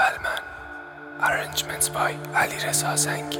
اول من. Arrangements by علیرضا زنگی.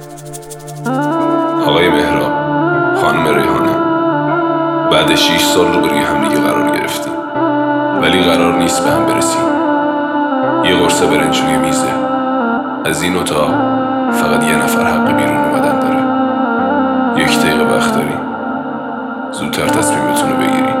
آقای مهراب، خانم ریحانه، بعد 6 سال روبروی همدیگه قرار گرفتیم، ولی قرار نیست به هم برسیم. یه قرص برنج روی میزه. از این اتاق فقط یه نفر حق بیرون اومدن داره. 1 دقیقه وقت داری. زودتر تصمیمتونو بگیری.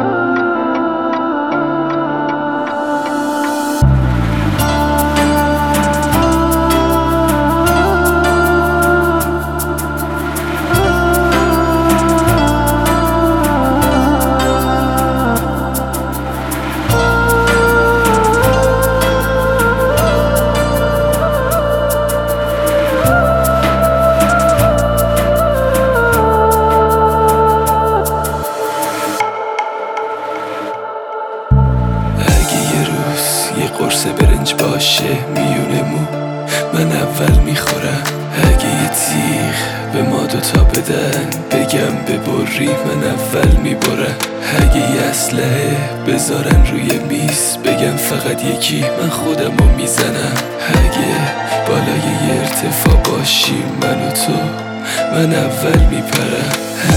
یه قرص برنج باشه میونه مو من اول میخورم. اگه یه تیغ به ما دوتا بدن بگم ببری من اول میبرم. اگه یه اسلحه بذارن روی میز بگم فقط یکی من خودمو میزنم. اگه بالای یه ارتفاع باشیم من و تو من اول میپرم.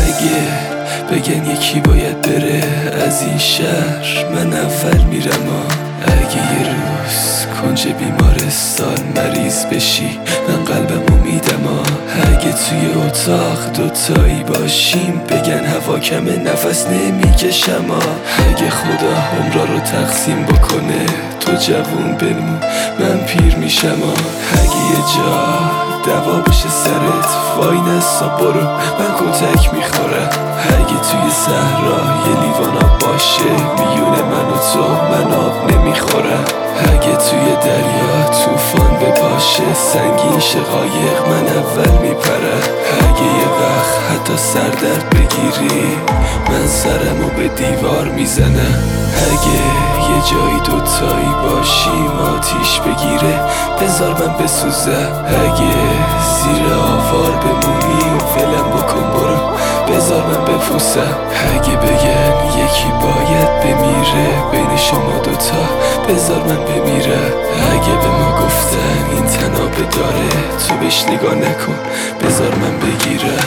اگه بگن یکی باید بره از این شهر من اول میرم. اگه یه روز کنج بیمارستان مریض بشی من قلبمو میدم. اگه توی اتاق دوتایی باشیم بگن هوا کمه نفس نمیکشم. اگه خدا عمرا رو تقسیم بکنه تو جوون بمون من پیر میشم. اگه یه جا دوا بشه سرت وای نسا برو من کتک میخورم. اگه توی صحرا یه لیوان آب باشه میونه من و تو من آب نمیخورم. اگه توی دریا طوفان بپاشه سنگین شقایق من اول میپرم. اگه یه وقت حتی سردرد بگیری من سرمو به دیوار میزنم. اگه یه جایی دوتایی باشیم آتیش بگیره بذار من بسوزم. اگه زیر آوار بمونی و ولم بکن برو بذار من بپوسم. اگه بگن یکی باید بمیره بین شما دوتا بذار من بمیرم. اگه به ما گفتن این تنابه داره تو بهش نگاه نکن بذار من بگیرم.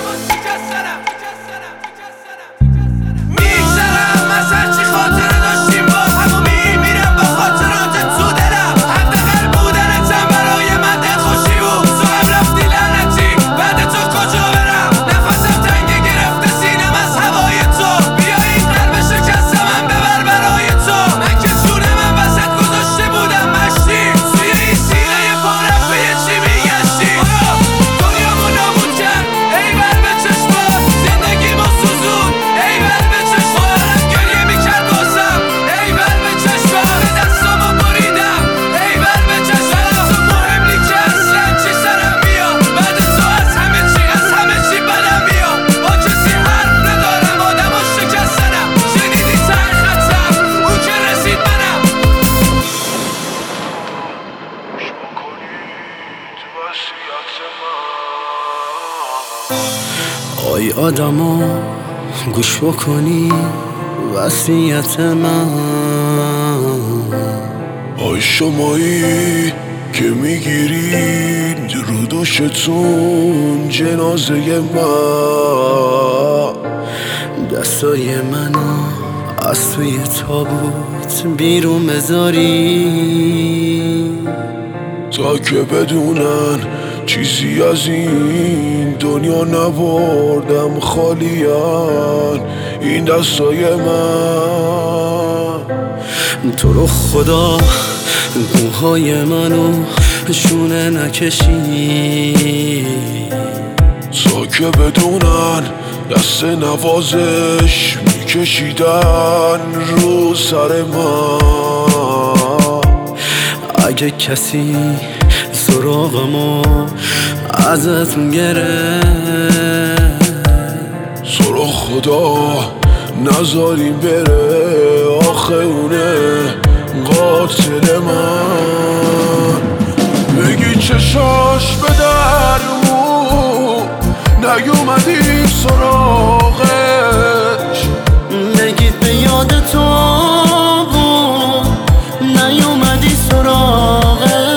آی آدما گوش بکنی وصیت من. آی شمایی که میگیرید رو دوشتون جنازه من. دستای منو از توی تابوت بیرون بذاری تا که بدونن چیزی از این دنیا نبردم خالیان این دستای من. تو رو خدا گوهای منو شونه نکشی تا که بدونن دست نوازش میکشیدن رو سر من. اگه کسی سراغمو ازتون گرفت تو رو خدا نذاریم بره آخه اونه قاتل من. بگی چشاش به درمون نیومدیم سراغش بگید به یاد تو بود نیومدی سراغش.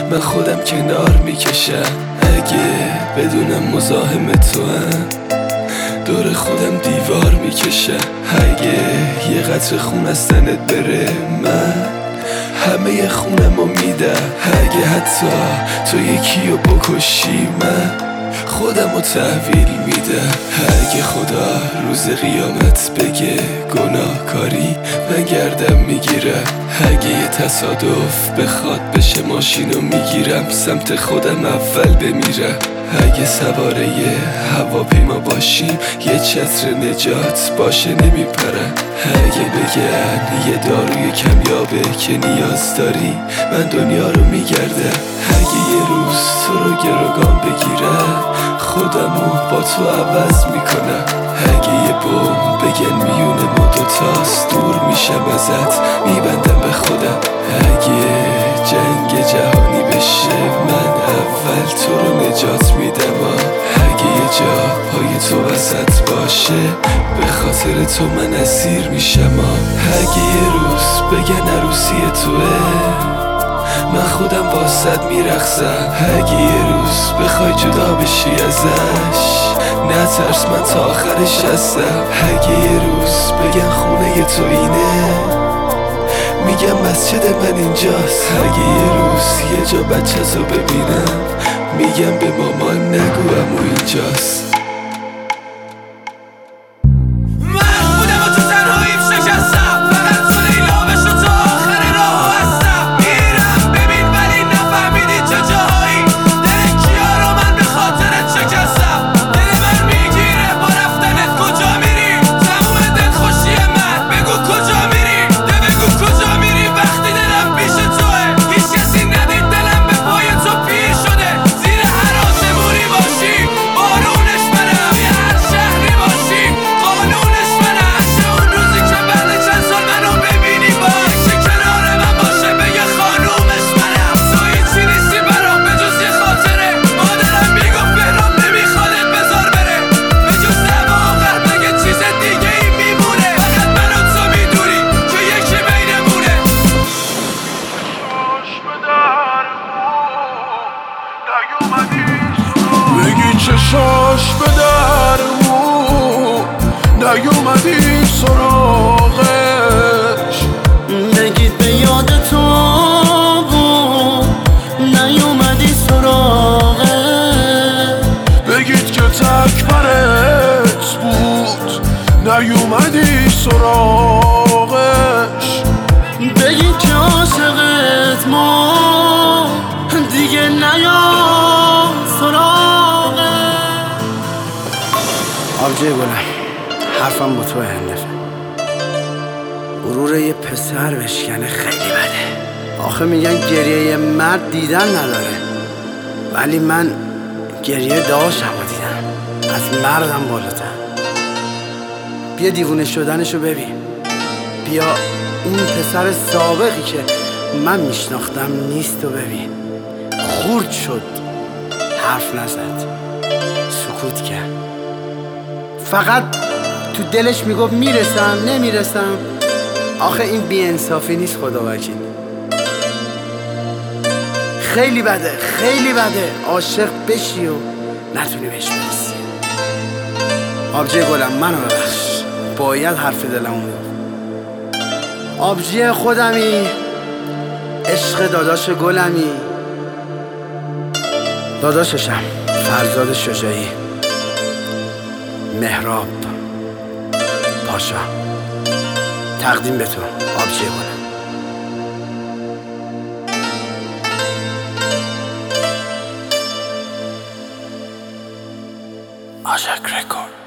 من خودم کنار میکشم. اگه بدونم مزاحم تو هم دور خودم دیوار میکشم. اگه یه قطره خون از تنت بره من همه خونمو میدم. اگه حتی تو یکیو بکشی من خودمو تحویل میدم. اگه خدا روز قیامت بگه گناهکاری من گردم میگیرم. اگه یه تصادف بخواد بشه ماشینو میگیرم سمت خودم اول بمیرم. اگه سواره یه هواپیما باشیم یه چتر نجات باشه نمیپرم. اگه بگن یه داروی کمیابه که نیاز داری من دنیا رو میگردم. اگه یه روز تو رو گروگان بگیرم خودمو با تو عوض میکنم. اگه یه بوم بگن میونه ما دوتاست دور میشم ازت میبندم به خودم. اگه جنگ جهانی بشه من اول تو رو نجات میدم. اگه یه جا پای تو وسط باشه به خاطر تو من اسیر میشم. اگه یه روز بگن عروسی توه من خودم واسد میرقصم. اگه یه روز بخوای جدا بشی ازش نترس من تا آخرش هستم. اگه یه روز بگن خونه تو اینه میگم مسجد من اینجاست. اگه یه روز یه جا بچه رو ببینم میگم به مامان نگو امو اینجاست. بگی چشاش به درمون نیومدی سراغش. بگید به یاد تو بود نیومدی سراغش. بگید که تک برت بود نیومدی سراغش. بگید که عاشقت ما دیگه نیام سراغش. آبجی گلم حرفم با تو هندفه. غرور یه پسر بشکنه خیلی بده. آخه میگن گریه یه مرد دیدن نداره ولی من گریه داشتم و دیدم از مردم بالاتر. بیا دیوونه شدنشو ببین. بیا اون پسر سابقی که من میشناختم نیست و ببین. خورد شد حرف نزد سکوت کرد. فقط تو دلش میگفت میرسم نمیرسم. آخه این بی‌انصافی نیست خدا وکیل. خیلی بده خیلی بده عاشق بشی و نتونی بهش برسی. آبجی گلم منو ببخش باید حرف دلمو میگفت. آبجی خودمی عشق داداش گلمی. داداششم فرزاد شجاعی مهراب پاشا. تقدیم به تو آبجی گلم. آشک رکورد.